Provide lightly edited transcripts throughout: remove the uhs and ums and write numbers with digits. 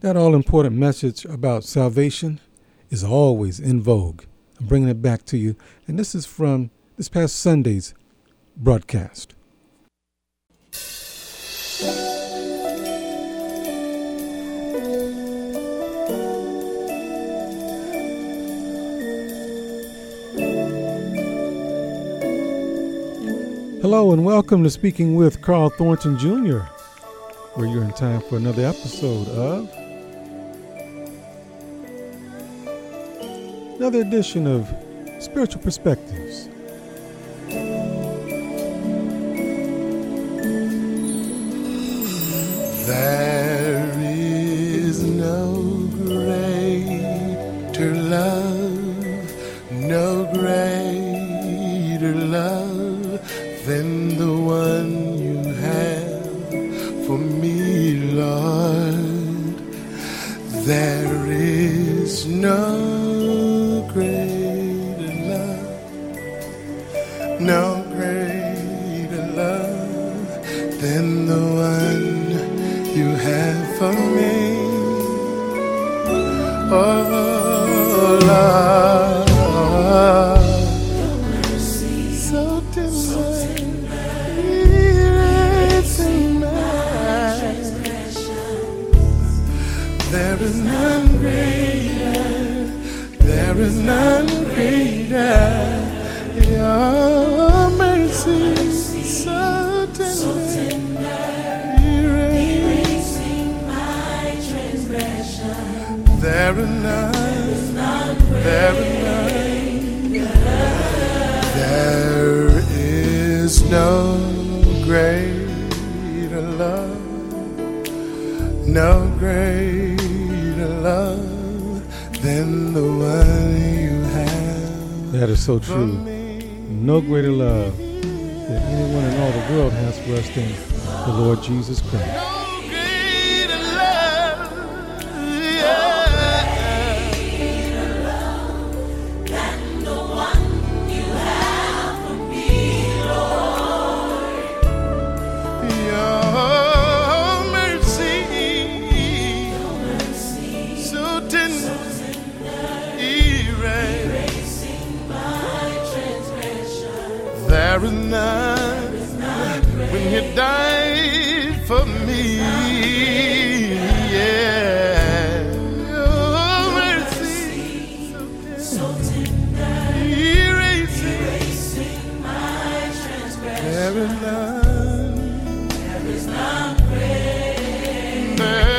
That all-important message about salvation is always in vogue. I'm bringing it back to you, and this is from this past Sunday's broadcast. Hello and welcome to Speaking with Carl Thornton Jr., where you're in time for another episode of another edition of Spiritual Perspectives. There is no greater love, no greater love than the one you have for me, Lord. There is no greater love, no greater love than the one you have for me. Oh, Lord. So tender, erasing my transgression. There is none greater, there is none greater. Your mercy, so tender, erasing my transgression. There is none, there is none. There is no greater love, no greater love than the one you have. That is so true. No greater love that anyone in all the world has for us than the Lord Jesus Christ. There is none when you died for me. Yeah, your mercy so tender, erasing my transgression. There is none, there is none greater.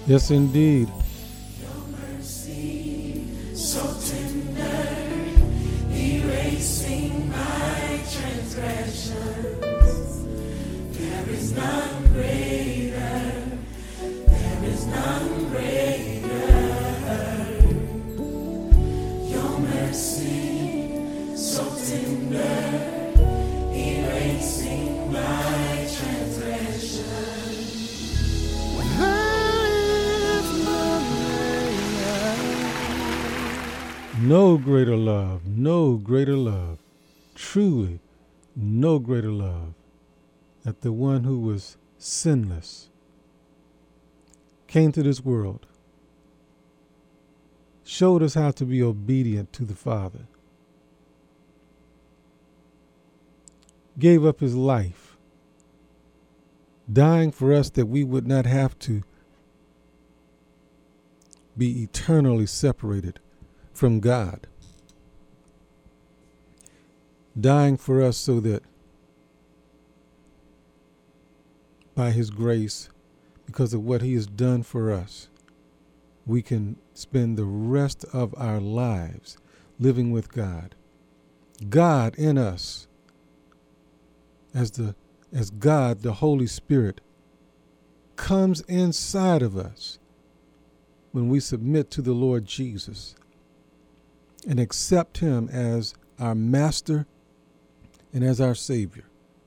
Yes, indeed. So tender, erasing my transgressions. There is none greater. There is none greater. Your mercy, so tender, erasing my transgressions. No greater love, no greater love, truly no greater love, that the one who was sinless came to this world, showed us how to be obedient to the Father, gave up his life, dying for us that we would not have to be eternally separated from God, dying for us so that by his grace, because of what he has done for us, we can spend the rest of our lives living with God. God in us, as God, the Holy Spirit, comes inside of us when we submit to the Lord Jesus and accept him as our master and as our Savior.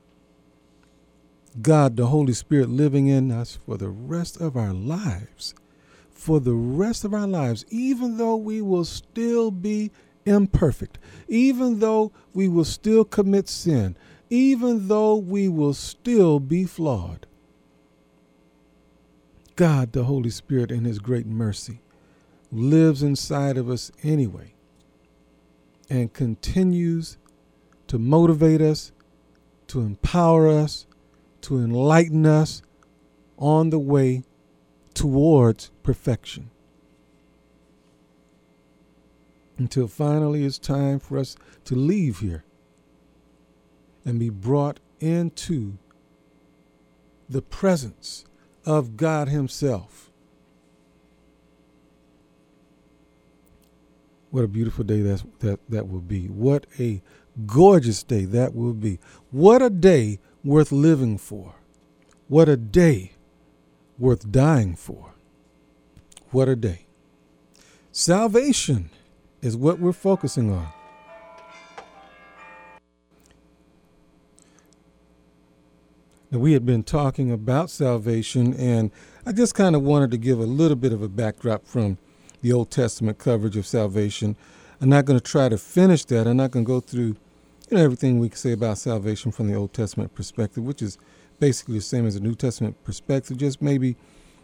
God, the Holy Spirit, living in us for the rest of our lives. For the rest of our lives, even though we will still be imperfect, even though we will still commit sin, even though we will still be flawed. God, the Holy Spirit, in his great mercy, lives inside of us anyway and continues to motivate us, to empower us, to enlighten us on the way towards perfection. Until finally it's time for us to leave here and be brought into the presence of God himself. What a beautiful day that will be. What a gorgeous day that will be. What a day worth living for. What a day worth dying for. What a day. Salvation is what we're focusing on. Now, we had been talking about salvation, and I just kind of wanted to give a little bit of a backdrop from the Old Testament coverage of salvation. I'm not going to try to finish that. I'm not going to go through everything we can say about salvation from the Old Testament perspective, which is basically the same as the New Testament perspective, just maybe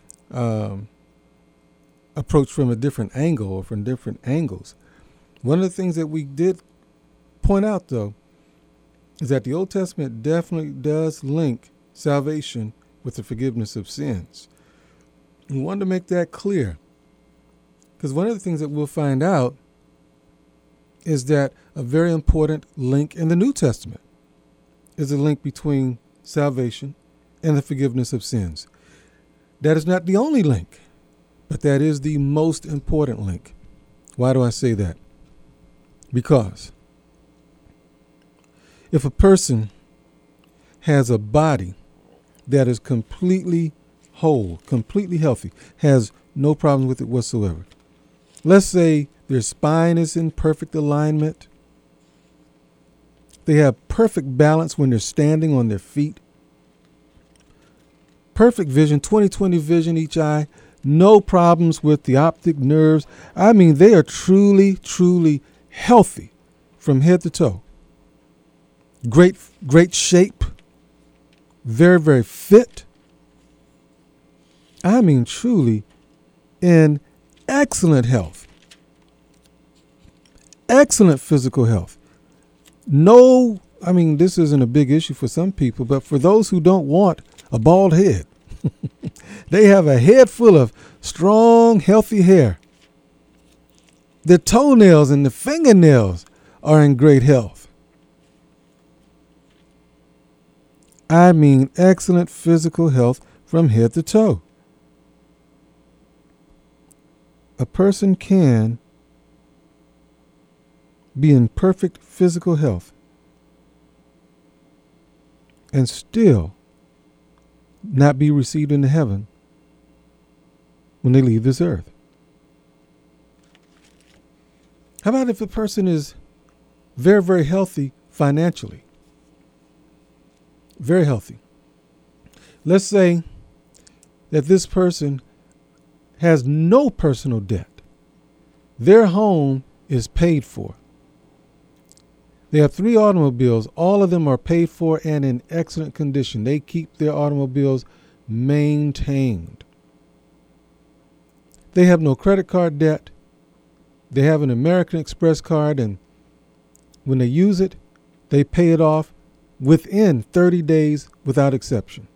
approached from a different angle or from different angles. One of the things that we did point out, though, is that the Old Testament definitely does link salvation with the forgiveness of sins. We wanted to make that clear, because one of the things that we'll find out is that a very important link in the New Testament is a link between salvation and the forgiveness of sins. That is not the only link, but that is the most important link. Why do I say that? Because if a person has a body that is completely whole, completely healthy, has no problems with it whatsoever, let's say their spine is in perfect alignment, they have perfect balance when they're standing on their feet, perfect vision, 20/20 vision each eye, no problems with the optic nerves. I mean, they are truly, truly healthy from head to toe. Great shape, very, very fit. I mean, truly in excellent health, excellent physical health. No, I mean, this isn't a big issue for some people, but for those who don't want a bald head, they have a head full of strong, healthy hair. The toenails and the fingernails are in great health. I mean, excellent physical health from head to toe. a person can be in perfect physical health and still not be received into heaven when they leave this earth? How about if a person is very, very healthy financially? Very healthy. Let's say that this person has no personal debt. Their home is paid for. They have 3 automobiles. All of them are paid for and in excellent condition. They keep their automobiles maintained. They have no credit card debt. They have an American Express card, and when they use it, they pay it off within 30 days without exception.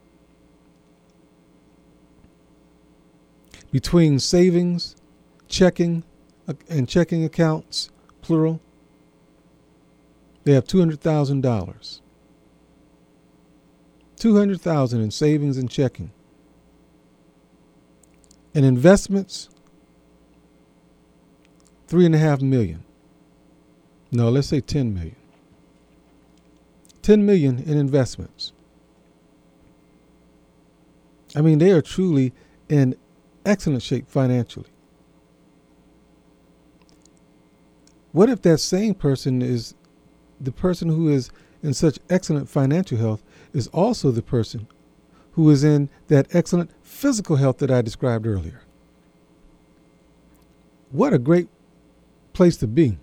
Between savings, checking, and checking accounts, plural, they have $200,000. $200,000 in savings and checking. And investments, $3.5 million. No, let's say $10 million. $10 million in investments. I mean, they are truly in excellent shape financially. What if that same person is the person who is in such excellent financial health is also the person who is in that excellent physical health that I described earlier? What a great place to be.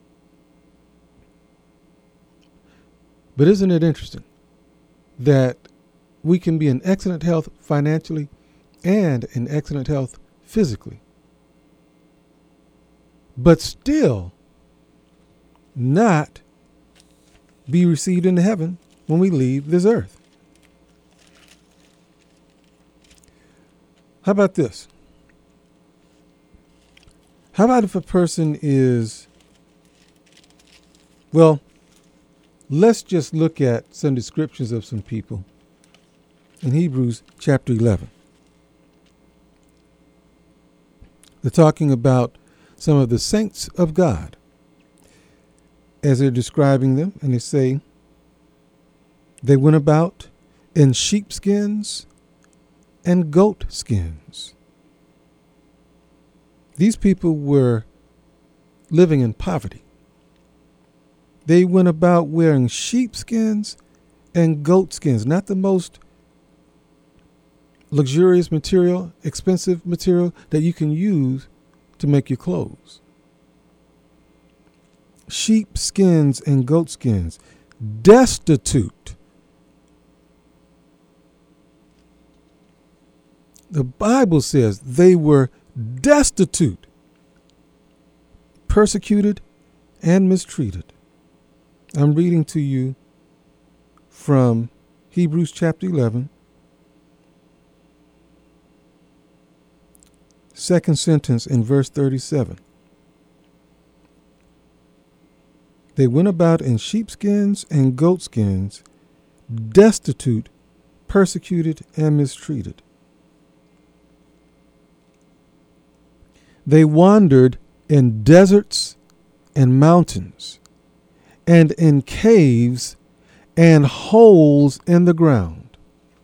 But isn't it interesting that we can be in excellent health financially and in excellent health physically, but still not be received into heaven when we leave this earth? How about this? How about if a person is, well, let's just look at some descriptions of some people in Hebrews chapter 11. They're talking about some of the saints of God as they're describing them, and they say they went about in sheepskins and goat skins. These people were living in poverty. They went about wearing sheepskins and goat skins, not the most luxurious material, expensive material that you can use to make your clothes. Sheep skins and goat skins, destitute. The Bible says they were destitute, persecuted, and mistreated. I'm reading to you from Hebrews chapter 11, second sentence in verse 37. They went about in sheepskins and goatskins, destitute, persecuted, and mistreated. They wandered in deserts and mountains, and in caves and holes in the ground.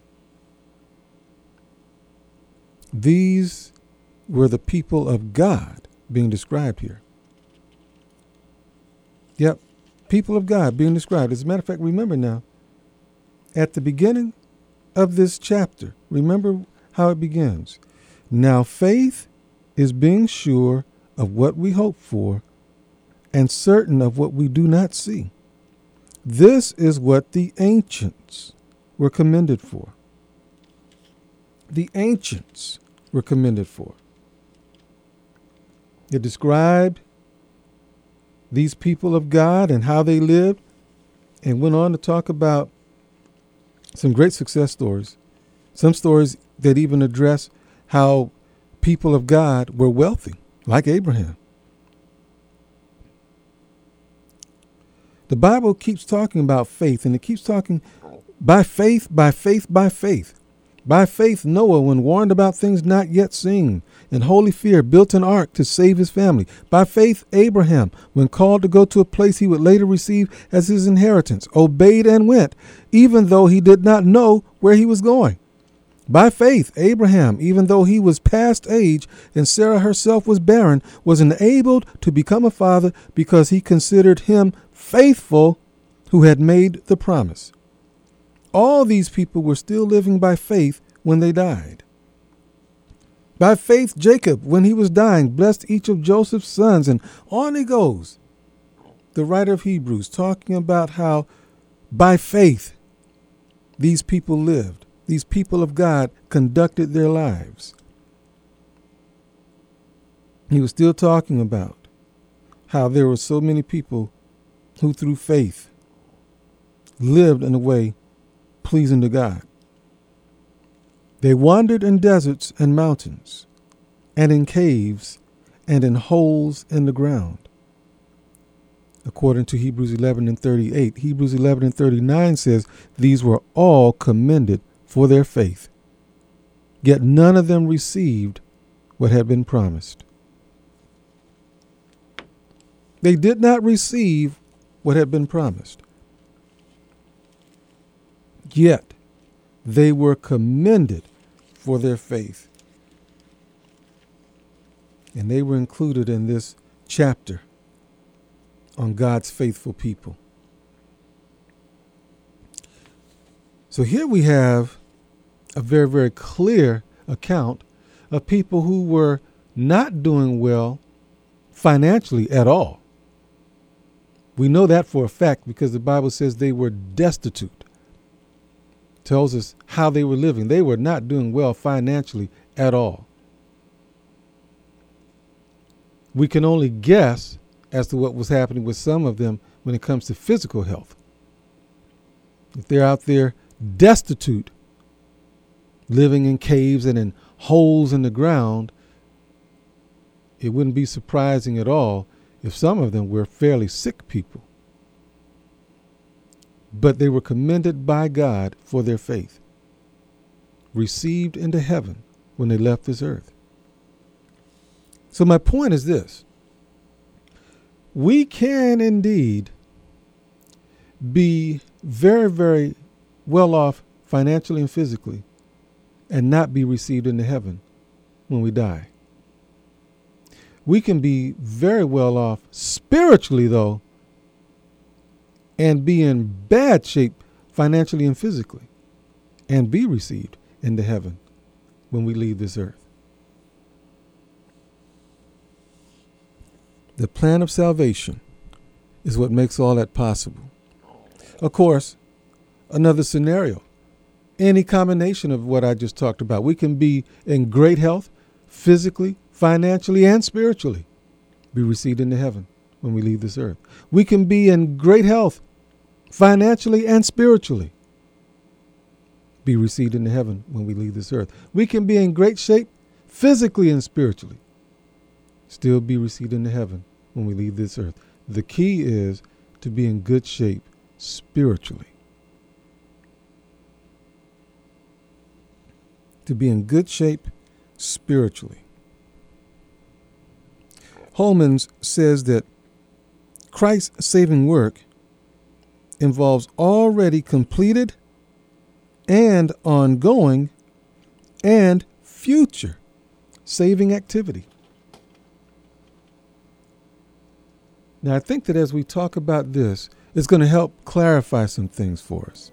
These were the people of God being described here. Yep, people of God being described. As a matter of fact, remember now, at the beginning of this chapter, remember how it begins. Now faith is being sure of what we hope for and certain of what we do not see. This is what the ancients were commended for. The ancients were commended for. It described these people of God and how they lived, and went on to talk about some great success stories. Some stories that even address how people of God were wealthy, like Abraham. The Bible keeps talking about faith, and it keeps talking by faith, by faith, by faith. By faith, Noah, when warned about things not yet seen, in holy fear, built an ark to save his family. By faith, Abraham, when called to go to a place he would later receive as his inheritance, obeyed and went, even though he did not know where he was going. By faith, Abraham, even though he was past age and Sarah herself was barren, was enabled to become a father because he considered him faithful who had made the promise. All these people were still living by faith when they died. By faith, Jacob, when he was dying, blessed each of Joseph's sons, and on he goes. The writer of Hebrews talking about how by faith these people lived. These people of God conducted their lives. He was still talking about how there were so many people who through faith lived in a way pleasing to God. They wandered in deserts and mountains, and in caves, and in holes in the ground. According to Hebrews 11:38, Hebrews 11:39 says, these were all commended for their faith, yet none of them received what had been promised. They did not receive what had been promised, yet they were commended for their faith. And they were included in this chapter on God's faithful people. So here we have a very, very clear account of people who were not doing well financially at all. We know that for a fact because the Bible says they were destitute. Tells us how they were living. They were not doing well financially at all. We can only guess as to what was happening with some of them when it comes to physical health. If they're out there destitute, living in caves and in holes in the ground, it wouldn't be surprising at all if some of them were fairly sick people. But they were commended by God for their faith, received into heaven when they left this earth. So my point is this. We can indeed be very, very well off financially and physically and not be received into heaven when we die. We can be very well off spiritually, though, and be in bad shape financially and physically and be received into heaven when we leave this earth. The plan of salvation is what makes all that possible. Of course, another scenario, any combination of what I just talked about. We can be in great health, physically, financially, and spiritually, be received into heaven when we leave this earth. We can be in great health, financially and spiritually, be received into heaven when we leave this earth. We can be in great shape, physically and spiritually, still be received into heaven when we leave this earth. The key is to be in good shape spiritually. To be in good shape spiritually. Holman says that Christ's saving work involves already completed and ongoing and future saving activity. Now, I think that as we talk about this, it's going to help clarify some things for us.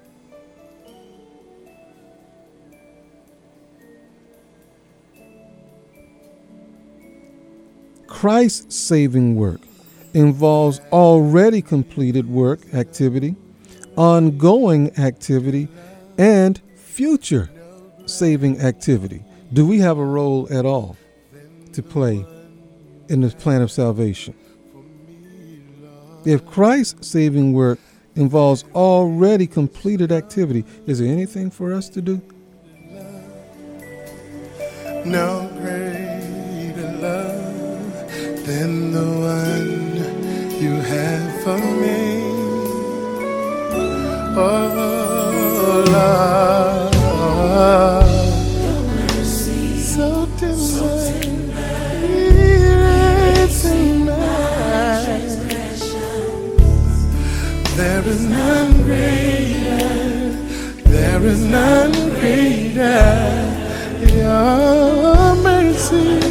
Christ's saving work involves already completed work, activity, ongoing activity, and future saving activity. Do we have a role at all to play in the plan of salvation? If Christ's saving work involves already completed activity, is there anything for us to do? No greater love than the one you have for me. Oh, love. There is none greater. There is none greater. Your mercy.